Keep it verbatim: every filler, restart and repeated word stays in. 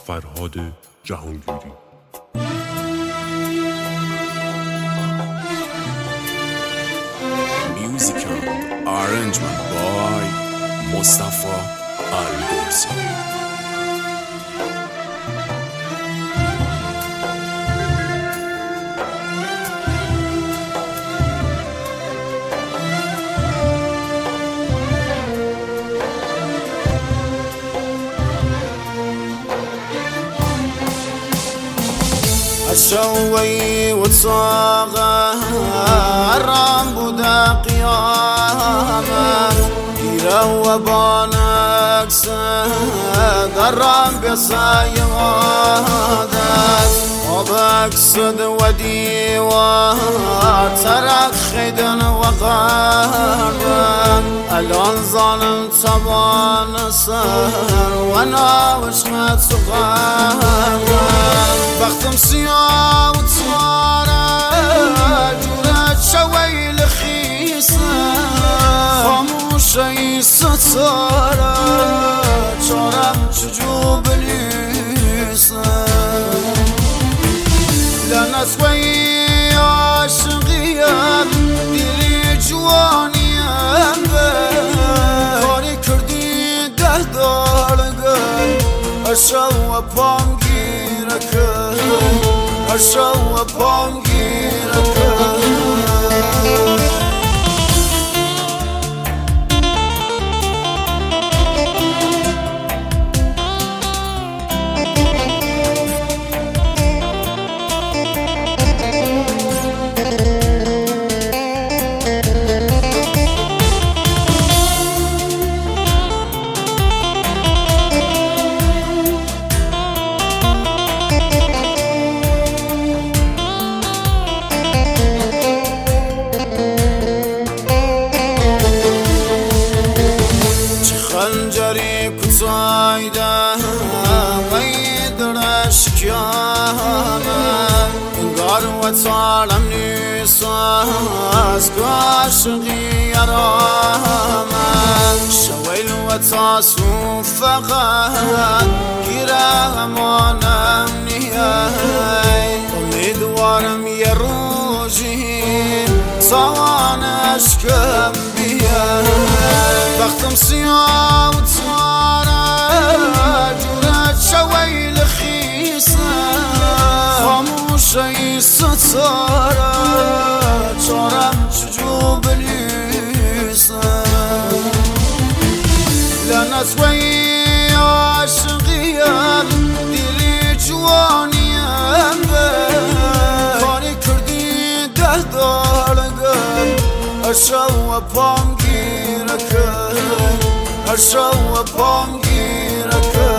فرهاد جهانگیری. Musical arrangement by Mustafa Al-Borsi. الشوي وتصغر بودا قيامة يرو بانك سقرم بصيادك وبقصد وديوان ترك خدن وقربا الان ظالم طبان سر وانا وشمت سقربا بختم سياه وتصارى جورت شوي لخيصة خاموشي ستارة چارم چجوب ليسة لنسوي عاشقيم ديري جوانيم كاري كردي ده دارقم اشو پام گیرکم اشو پام گیرکم خنجری کتایده ویدرش کیامه انگار و تعالم نیساز کاشقی یرامه شویل و تاسو فقط گیره امانم نیای امیدوارم یه روزی توانش کم بیای بختم سیاه و تاره جورت شوی لخیصه خاموشی ستاره چارم چجوب لیسه لنسوی عاشقیم دیلی جوانیم کاری کردی ده دارگم اشو پام گیرکم اشو پام گیرکم